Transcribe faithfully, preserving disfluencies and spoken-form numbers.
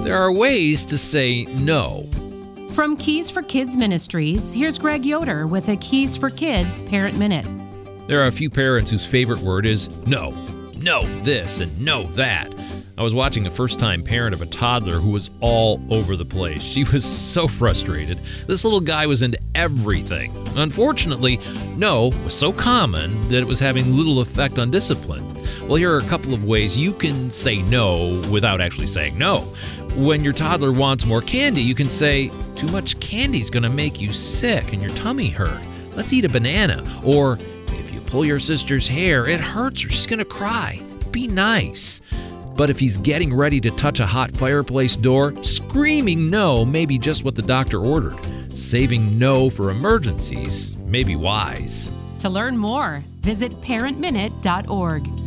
There are ways to say no. From Keys for Kids Ministries, here's Greg Yoder with a Keys for Kids Parent Minute. There are a few parents whose favorite word is no. No this and no that. I was watching a first-time parent of a toddler who was all over the place. She was so frustrated. This little guy was into everything. Unfortunately, no was so common that it was having little effect on discipline. Well, here are a couple of ways you can say no without actually saying no. When your toddler wants more candy, you can say, too much candy is going to make you sick and your tummy hurt. Let's eat a banana. Or, if you pull your sister's hair, it hurts or she's going to cry. Be nice. But if he's getting ready to touch a hot fireplace door, screaming no may be just what the doctor ordered. Saving no for emergencies may be wise. To learn more, visit parent minute dot org.